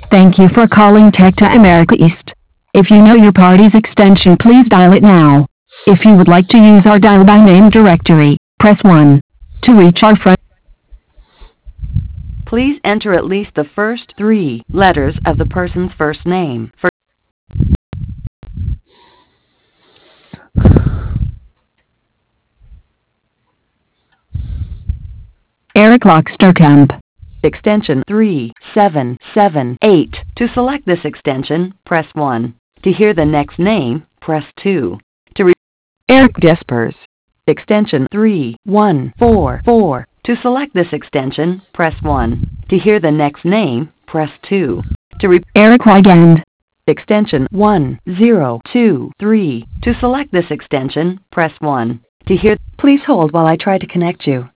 Thank you for calling Tech to America East. If you know your party's extension, please dial it now. If you would like to use our dial by name directory, press 1. To reach our front, please enter at least the first 3 letters of the person's first name. For Eric Locksterkamp, extension 3778. To select this extension, press 1. To hear the next name, press 2. Eric Despers, extension 3144. To select this extension, press 1. To hear the next name, press 2. Eric Wygand, extension 1023. To select this extension, press 1. To hear, please hold while I try to connect you.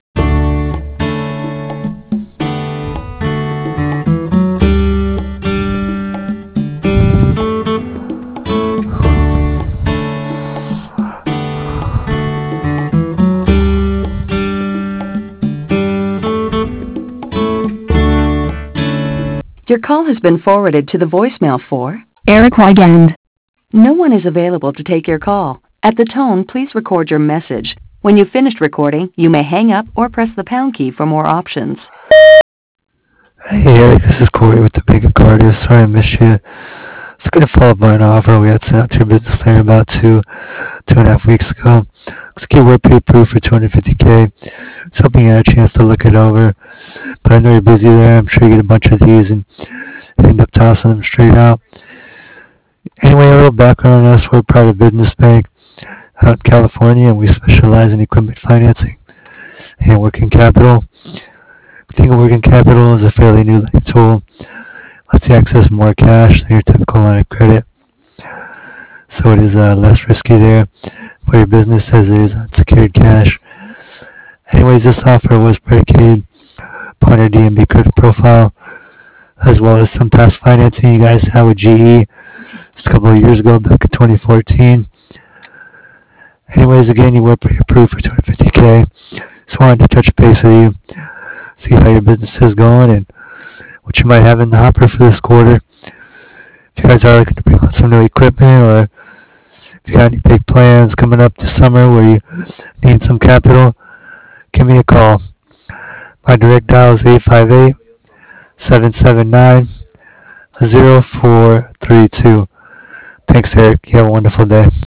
Your call has been forwarded to the voicemail for Eric Wygand. No one is available to take your call. At the tone, please record your message. When you've finished recording, you may hang up or press the pound key for more options. Hey Eric, this is Corey with the Bank of Cardiff. Sorry I missed you. It's going to follow up on an offer we had sent out to your business plan about 2.5 weeks ago. Looks like you were pre-approved for $250K. Just hoping you had a chance to look it over. But I know you're busy there. I'm sure you get a bunch of these and end up tossing them straight out. Anyway, a little background on us. We're a private business bank out in California, and we specialize in equipment financing and working capital. We think of working capital as a fairly new tool. Lets you access more cash than your typical line of credit. So it is less risky there for your business as it is unsecured cash. Anyways, this offer was predicated upon your DNB credit profile, as well as some past financing you guys had with GE just a couple of years ago, back in 2014. Anyways, again, you were pre-approved for $250K. Just wanted to touch base with you, see how your business is going and what you might have in the hopper for this quarter. If you guys are looking to bring on some new equipment, or if you got any big plans coming up this summer where you need some capital, give me a call. My direct dial is 858-779-0432. Thanks, Eric. You have a wonderful day.